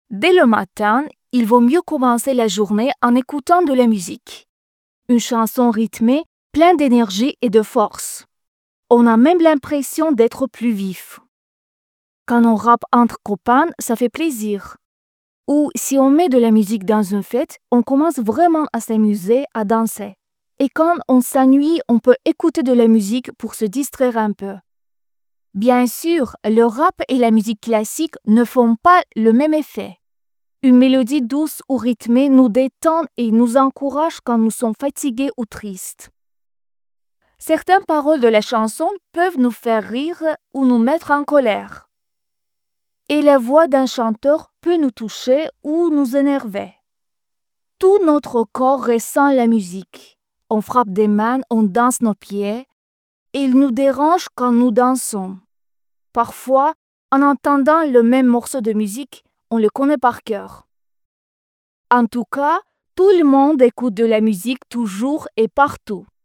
Dès le matin, il vaut mieux commencer la journée en écoutant de la musique. Une chanson rythmée, pleine d'énergie et de force. On a même l'impression d'être plus vif. Quand on rappe entre copains, ça fait plaisir. Ou si on met de la musique dans une fête, on commence vraiment à s'amuser, à danser. Et quand on s'ennuie, on peut écouter de la musique pour se distraire un peu. Bien sûr, le rap et la musique classique ne font pas le même effet. Une mélodie douce ou rythmée nous détend et nous encourage quand nous sommes fatigués ou tristes. Certaines paroles de la chanson peuvent nous faire rire ou nous mettre en colère. Et la voix d'un chanteur peut nous toucher ou nous énerver. Tout notre corps ressent la musique. On frappe des mains, on danse nos pieds, et il nous dérange quand nous dansons. Parfois, en entendant le même morceau de musique, on le connaît par cœur. En tout cas, tout le monde écoute de la musique toujours et partout.